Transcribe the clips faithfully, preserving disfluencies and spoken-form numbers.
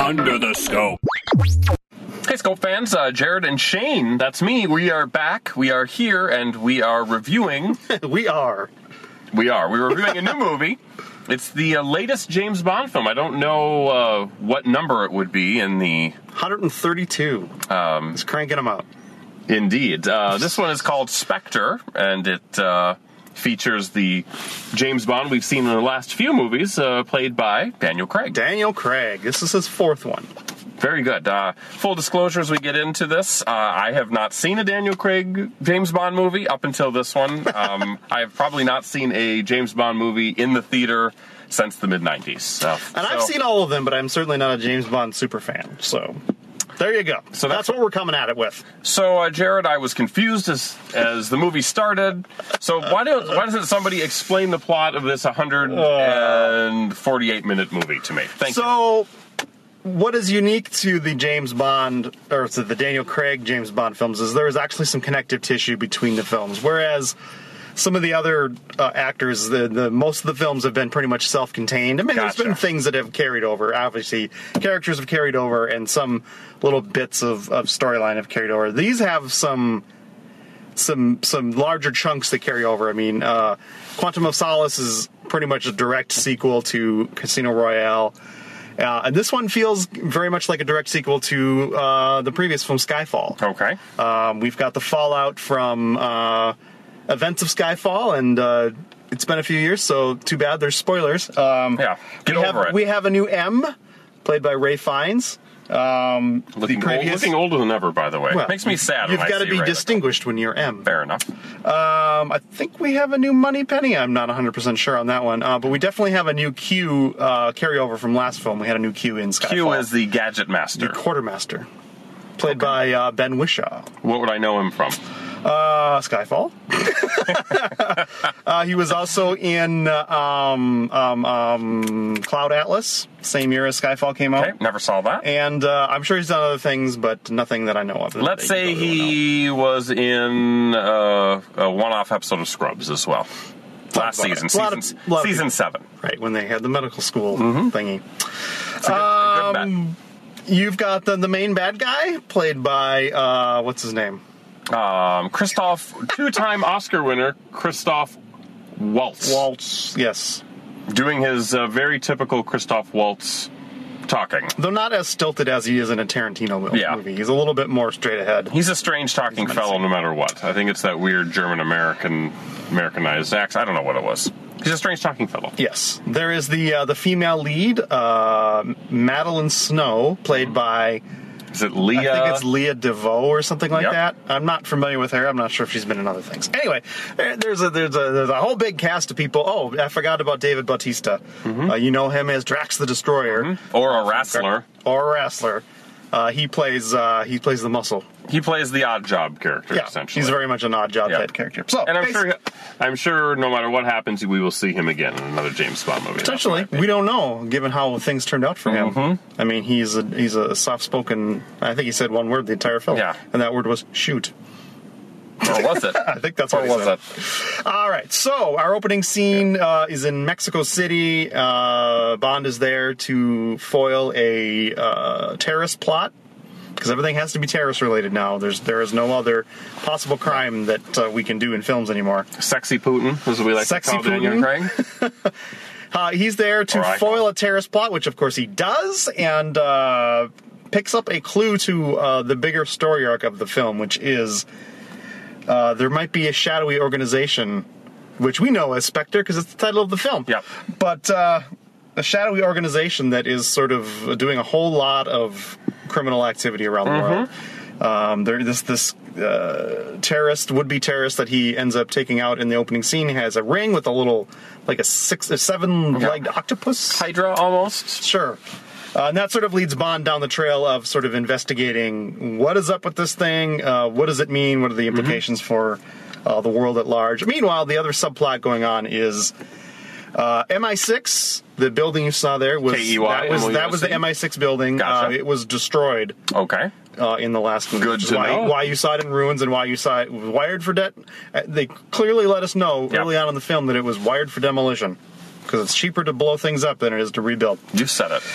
Under the Scope. Hey, Scope fans, uh, Jared and Shane, that's me. We are back. We are here, and we are reviewing. we are. We are. We're reviewing a new movie. It's the uh, latest James Bond film. I don't know uh, what number it would be in the... one hundred thirty-two. Um, Just cranking them out. Indeed. Uh, this one is called Spectre, and it uh, features the James Bond we've seen in the last few movies, uh, played by Daniel Craig. Daniel Craig. This is his fourth one. Very good. Uh, full disclosure as we get into this, uh, I have not seen a Daniel Craig James Bond movie up until this one. Um, I have probably not seen a James Bond movie in the theater since the mid nineties. So, and so. I've seen all of them, but I'm certainly not a James Bond super fan. So there you go. So that's, that's what we're coming at it with. So, uh, Jared, I was confused as as the movie started. So why don't why doesn't somebody explain the plot of this one hundred forty-eight minute movie to me? Thank so, you. So. What is unique to the James Bond, or to the Daniel Craig James Bond films, is there is actually some connective tissue between the films, whereas some of the other uh, actors, the, the most of the films have been pretty much self-contained. I mean, gotcha. There's been things that have carried over. Obviously, characters have carried over, and some little bits of, of storyline have carried over. These have some some some larger chunks that carry over. I mean, uh, Quantum of Solace is pretty much a direct sequel to Casino Royale. Uh, and this one feels very much like a direct sequel to uh, the previous film, Skyfall. Okay. Um, we've got the fallout from uh, events of Skyfall, and uh, it's been a few years, so too bad there's spoilers. Um, yeah, get we over have, it. We have a new M, played by Ray Fiennes. Um, looking, previous, old, looking older than ever, by the way. Well, Makes me sad. You've got to be Ray distinguished when you're M. Fair enough. Um, I think we have a new Moneypenny. I'm not one hundred percent sure on that one, uh, but we definitely have a new Q uh, carryover from last film. We had a new Q in Skyfall. Q is the Gadget Master. The Quartermaster, played okay. by uh, Ben Whishaw. What would I know him from? Uh, Skyfall. uh, he was also in uh, um, um, um, Cloud Atlas, same year as Skyfall came out. Okay, never saw that. And uh, I'm sure he's done other things, but nothing that I know of. Let's say he was in uh, a one-off episode of Scrubs as well. Last season, season, of, season seven. Right, when they had the medical school mm-hmm. thingy. It's a good, um, a good bet. You've got the, the main bad guy, played by, uh, what's his name? Um, Christoph, two-time Oscar winner, Christoph Waltz. Waltz, yes. Doing his uh, very typical Christoph Waltz talking. Though not as stilted as he is in a Tarantino movie. Yeah. He's a little bit more straight ahead. He's a strange talking fellow no matter what. I think it's that weird German-American, Americanized accent. I don't know what it was. He's a strange talking fellow. Yes. There is the uh, the female lead, uh, Madeline Snow, played by... Is it Leah? I think it's Leah DeVoe or something like yep. that. I'm not familiar with her. I'm not sure if she's been in other things. Anyway, there's a there's a there's a whole big cast of people. Oh, I forgot about David Bautista. Mm-hmm. Uh, you know him as Drax the Destroyer, mm-hmm. or a wrestler, or a wrestler. Uh, he plays uh, he plays the muscle. He plays the odd job character. Yeah, essentially. He's very much an odd job yep. type character. So, and I'm sure I'm sure no matter what happens, we will see him again in another James Bond movie. Potentially, we don't know, given how things turned out for him. Mm-hmm. I mean, he's a he's a soft-spoken. I think he said one word the entire film. Yeah, and that word was shoot. Or was it? I think that's or what was said. it? All right. So our opening scene uh, is in Mexico City. Uh, Bond is there to foil a uh, terrorist plot. Because everything has to be terrorist related now. There's there is no other possible crime that uh, we can do in films anymore. Sexy Putin, as we like Sexy to call Daniel Craig. uh, he's there to foil a terrorist plot, which of course he does, and uh, picks up a clue to uh, the bigger story arc of the film, which is uh, there might be a shadowy organization, which we know as Spectre because it's the title of the film. Yep. But uh, a shadowy organization that is sort of doing a whole lot of criminal activity around the mm-hmm. world. Um, there, this this uh, terrorist, would-be terrorist that he ends up taking out in the opening scene has a ring with a little, like a six, a seven-legged yeah. octopus, Hydra almost. Sure, uh, and that sort of leads Bond down the trail of sort of investigating what is up with this thing, uh, what does it mean, what are the implications mm-hmm. for uh, the world at large. Meanwhile, the other subplot going on is. Uh, M I six, the building you saw there, was K E Y, that was that was the M I six building. Gotcha. Uh, it was destroyed. Okay. Uh, in the last movie. Good to why, know. Why you saw it in ruins and why you saw it was wired for debt. Uh, they clearly let us know yep. early on in the film that it was wired for demolition. because it's cheaper to blow things up than it is to rebuild. You said it.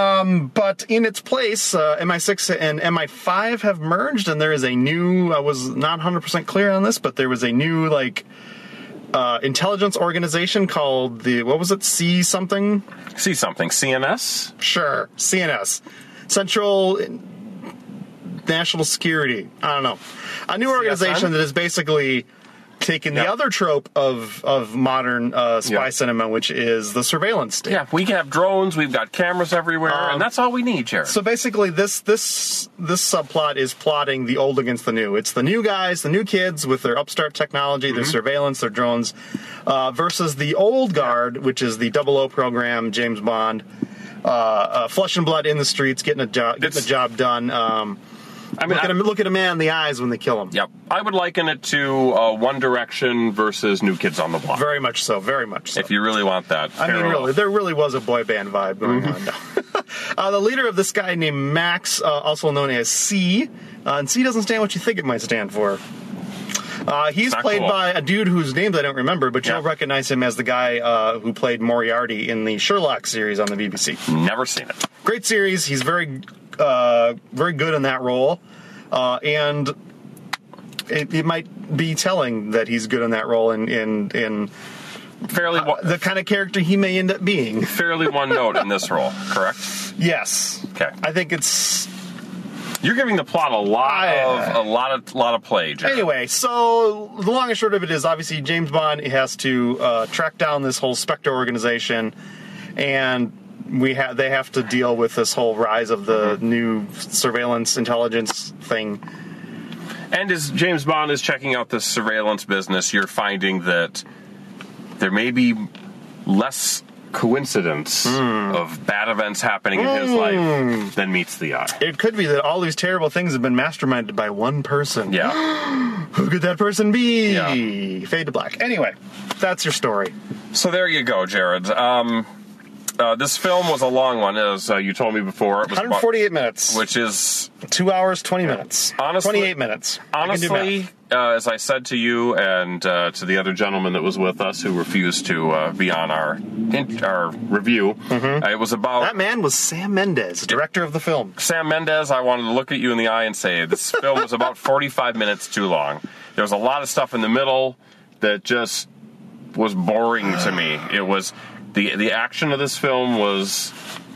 But in its place, uh, M I six and M I five have merged, and there is a new, I was not one hundred percent clear on this, but there was a new, like, uh, intelligence organization called the, what was it, C something? See something. C N S? Sure, C N S. Central National Security. I don't know. A new organization C S N? that is basically taking the Yeah. other trope of, of modern uh, spy Yeah. cinema, which is the surveillance state. Yeah, we have drones, we've got cameras everywhere, Um, and that's all we need, Jared. So basically, this this this subplot is plotting the old against the new. It's the new guys, the new kids with their upstart technology, Mm-hmm. their surveillance, their drones, uh, versus the old guard, which is the double O program, James Bond, uh, uh, flesh and blood in the streets, getting a job, getting the It's- job done. Um, I mean, look, at I- him, look at a man in the eyes when they kill him. Yep. I would liken it to uh, One Direction versus New Kids on the Block. Very much so. Very much so. If you really want that. I mean, parallel. really, there really was a boy band vibe going Mm-hmm. on. uh, the leader of this guy named Max, uh, also known as C, uh, and C doesn't stand what you think it might stand for. Uh, he's Not played cool. by a dude whose names I don't remember, but Yeah. you'll recognize him as the guy uh, who played Moriarty in the Sherlock series on the B B C. Never seen it. Great series. He's very, uh, very good in that role, uh, and it, it might be telling that he's good in that role in in, in Fairly, uh, one, the kind of character he may end up being. fairly one note in this role, correct? Yes. Okay. I think it's You're giving the plot a lot I, uh, of a lot of lot of play, Jared. Anyway, so the long and short of it is, obviously, James Bond has to uh, track down this whole Spectre organization, and we have they have to deal with this whole rise of the Mm-hmm. new surveillance intelligence thing. And as James Bond is checking out this surveillance business, you're finding that there may be less coincidence Hmm. of bad events happening in his life than meets the eye. It could be that all these terrible things have been masterminded by one person. Yeah. Who could that person be? Yeah. Fade to black. Anyway, that's your story. So there you go, Jared. Um, uh, this film was a long one, as uh, you told me before. It was one hundred forty-eight about, minutes. which is Two hours, twenty minutes. Honestly- twenty-eight minutes. I can do honestly, math. uh, as I said to you and uh, to the other gentleman that was with us who refused to uh, be on our in- our review, uh, it was about That man was Sam Mendes, director of the film. Sam Mendes. I wanted to look at you in the eye and say this film was about forty-five minutes too long. There was a lot of stuff in the middle that just was boring to me. It was the the action of this film was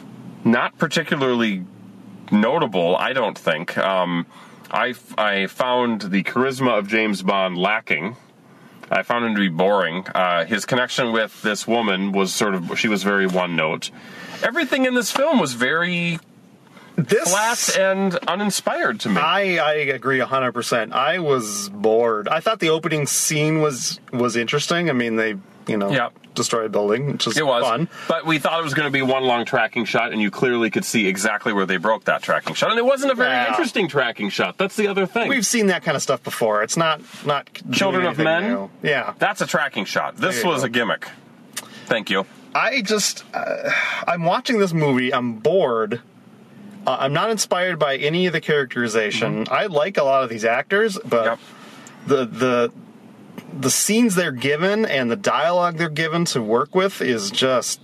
not particularly notable, I don't think. Um, I, I found the charisma of James Bond lacking. I found him to be boring. Uh, his connection with this woman was sort of, she was very one note. Everything in this film was very This flat and uninspired to me. I, I agree one hundred percent. I was bored. I thought the opening scene was was interesting. I mean, they, you know, Yeah. destroy a building, which is It was fun. but we thought it was going to be one long tracking shot, and you clearly could see exactly where they broke that tracking shot. And it wasn't a very Yeah. interesting tracking shot. That's the other thing. We've seen that kind of stuff before. It's not not doing Children of anything Men? new. Yeah. That's a tracking shot. This There you was go. a gimmick. Thank you. I just, uh, I'm watching this movie. I'm bored. Uh, I'm not inspired by any of the characterization. I like a lot of these actors, but Yep. the the the scenes they're given and the dialogue they're given to work with is just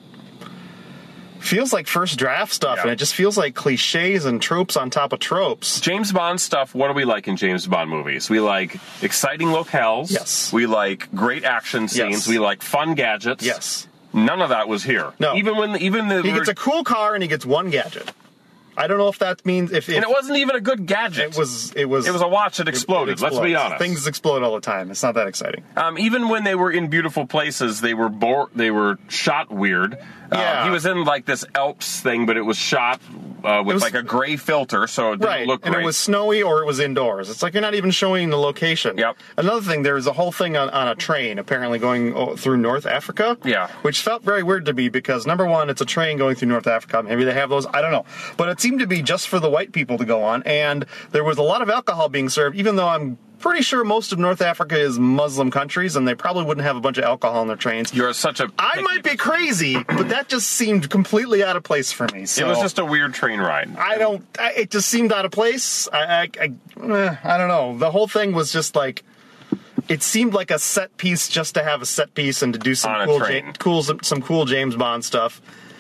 feels like first draft stuff, Yeah. and it just feels like cliches and tropes on top of tropes. James Bond stuff, what do we like in James Bond movies? We like exciting locales. Yes. We like great action scenes. Yes. We like fun gadgets. Yes. None of that was here. No. Even when even the He gets a cool car and he gets one gadget. I don't know if that means if, if and it wasn't even a good gadget. it was it was It was a watch that it- it exploded. Let's be explodes. honest. Things explode all the time. It's not that exciting. Um, even when they were in beautiful places, they were bor- they were shot weird. Uh, Yeah. he was in like this Alps thing, but it was shot uh, with was- like a gray filter, so it didn't Right, look and great. it was snowy or it was indoors. It's like you're not even showing the location. Yep. Another thing, there was a whole thing on, on a train apparently going oh, through North Africa. Yeah. Which felt very weird to me because number one, it's a train going through North Africa. Maybe they have those. I don't know, but it seemed to be just for the white people to go on, and there was a lot of alcohol being served. Even though I'm pretty sure most of North Africa is Muslim countries, and they probably wouldn't have a bunch of alcohol on their trains. You're such a. I might be crazy, but that just seemed completely out of place for me. So It was just a weird train ride. I don't. I, it just seemed out of place. I, I, I, eh, I don't know. The whole thing was just like it seemed like a set piece just to have a set piece and to do some On a cool, train. ja- cool, some, some cool James Bond stuff.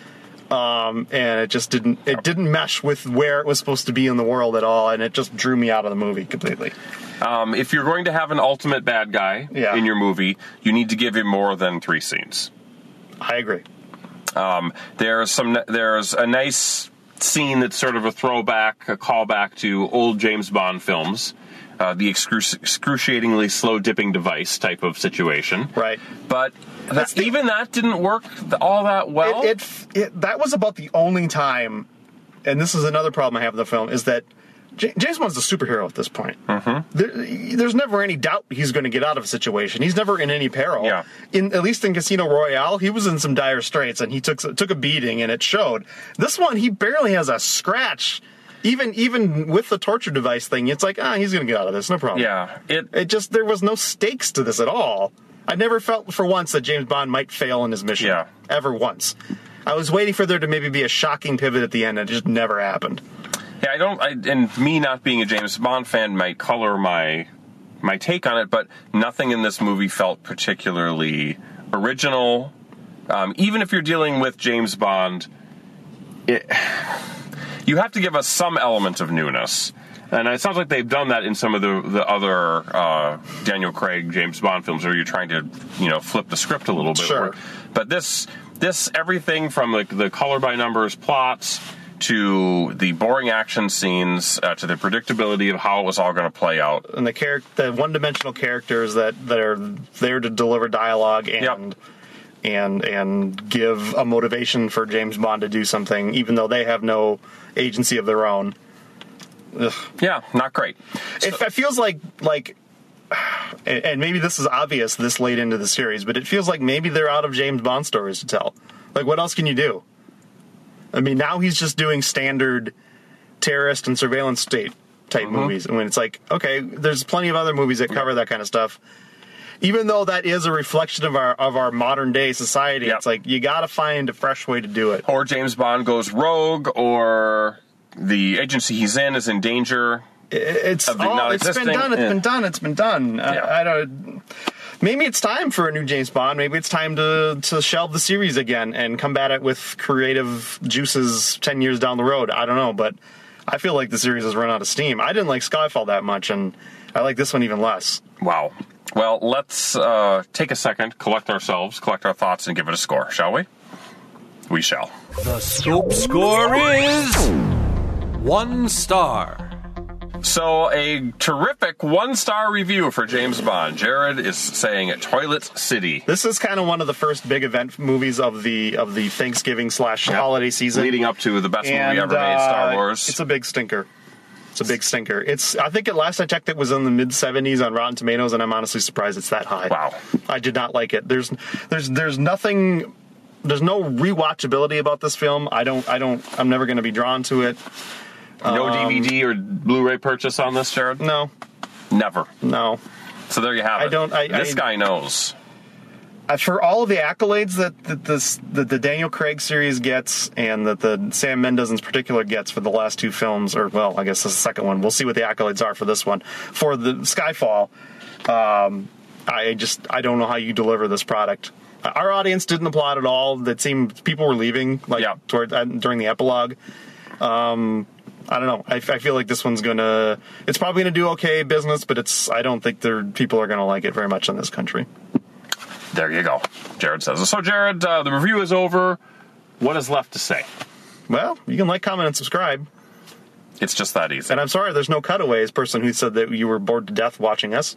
Um, and it just didn't, it didn't mesh with where it was supposed to be in the world at all, and it just drew me out of the movie completely. Um, if you're going to have an ultimate bad guy Yeah. in your movie, you need to give him more than three scenes. I agree. Um, there's some. There's a nice scene that's sort of a throwback, a callback to old James Bond films, uh, the excru- excruciatingly slow dipping device type of situation. Right. But That's that, the- even that didn't work th- all that well. It, it, it that was about the only time, and this is another problem I have with the film, is that J- James Bond's a superhero at this point. Mm-hmm. There, there's never any doubt he's going to get out of a situation. He's never in any peril. Yeah. In at least in Casino Royale, he was in some dire straits and he took took a beating, and it showed. This one, he barely has a scratch. Even even with the torture device thing, it's like, ah, he's going to get out of this, no problem. yeah. It. It just, there was no stakes to this at all. I never felt for once that James Bond might fail in his mission. Yeah. Ever once. I was waiting for there to maybe be a shocking pivot at the end, and it just never happened. Yeah, I don't. I, and me not being a James Bond fan might color my my take on it, but nothing in this movie felt particularly original. Um, even if you're dealing with James Bond, it, you have to give us some element of newness. And it sounds like they've done that in some of the the other uh, Daniel Craig James Bond films, where you're trying to, you know, flip the script a little bit. Sure. But this this everything from like the color by numbers plots to the boring action scenes, uh, to the predictability of how it was all going to play out. And the char- the one-dimensional characters that, that are there to deliver dialogue and Yep. and and give a motivation for James Bond to do something, even though they have no agency of their own. Ugh. Yeah, not great. It, it feels like like, and and maybe this is obvious this late into the series, but it feels like maybe they're out of James Bond stories to tell. Like, what else can you do? I mean, now he's just doing standard terrorist and surveillance state type Mm-hmm. movies. I mean, it's like, okay, there's plenty of other movies that cover that kind of stuff. Even though that is a reflection of our of our modern day society, Yep. it's like you got to find a fresh way to do it. Or James Bond goes rogue, or the agency he's in is in danger. It's Of the all, it's been non-existing, done. It's yeah. been done. It's been done. Yeah. I, I don't. Maybe it's time for a new James Bond. Maybe it's time to to shelve the series again and come at it with creative juices ten years down the road. I don't know, but I feel like the series has run out of steam. I didn't like Skyfall that much, and I like this one even less. Wow. Well, let's uh, take a second, collect ourselves, collect our thoughts, and give it a score, shall we? We shall. The Scope score is one star. So, a terrific one-star review for James Bond. Jared is saying Toilet City. This is kind of one of the first big event movies of the of the Thanksgiving slash holiday season, Leading up to the best and, movie ever made, Star uh, Wars. It's a big stinker. It's a big stinker. It's. I think at last I checked, it was in the mid seventies on Rotten Tomatoes, and I'm honestly surprised it's that high. Wow. I did not like it. There's, there's, there's nothing. There's no rewatchability about this film. I don't. I don't. I'm never going to be drawn to it. No um, D V D or Blu-ray purchase on this, Jared? No. Never. No. So there you have it. I don't- I- this I- guy knows. Uh, for all of the accolades that, that this that the Daniel Craig series gets, and that the Sam Mendes in particular gets for the last two films, or well, I guess this is the second one. We'll see what the accolades are for this one. For the Skyfall, um, I just I don't know how you deliver this product. Our audience didn't applaud at all. That seemed people were leaving like Yeah. toward uh, during the epilogue. Um, I don't know. I, I feel like this one's gonna. It's probably gonna do okay business, but it's. I don't think there people are gonna like it very much in this country. There you go. Jared says. So, Jared, uh, the review is over. What is left to say? Well, you can like, comment, and subscribe. It's just that easy. And I'm sorry there's no cutaways, person who said that you were bored to death watching us.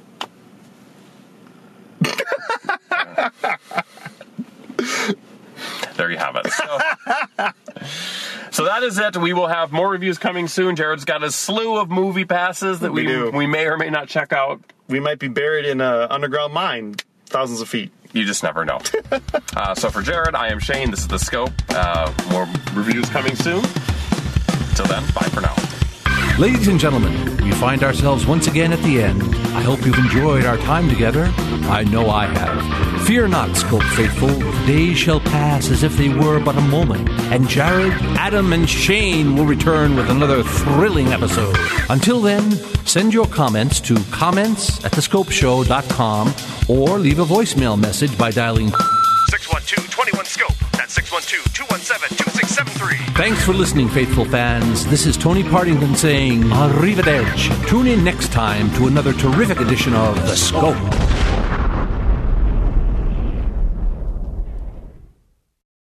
There you have it. So, so that is it. We will have more reviews coming soon. Jared's got a slew of movie passes that we We do. we may or may not check out. We might be buried in an underground mine thousands of feet. You just never know. uh, so for Jared, I am Shane. This is The Scope. Uh, more reviews coming soon. Till then, bye for now. Ladies and gentlemen, we find ourselves once again at the end. I hope you've enjoyed our time together. I know I have. Fear not, Scope faithful. Days shall pass as if they were but a moment, and Jared, Adam, and Shane will return with another thrilling episode. Until then, send your comments to comments at the scope show dot com or leave a voicemail message by dialing six one two, two one, scope. That's six one two, two one seven, two six seven three. Thanks for listening, faithful fans. This is Tony Partington saying arrivederci. Tune in next time to another terrific edition of The Scope.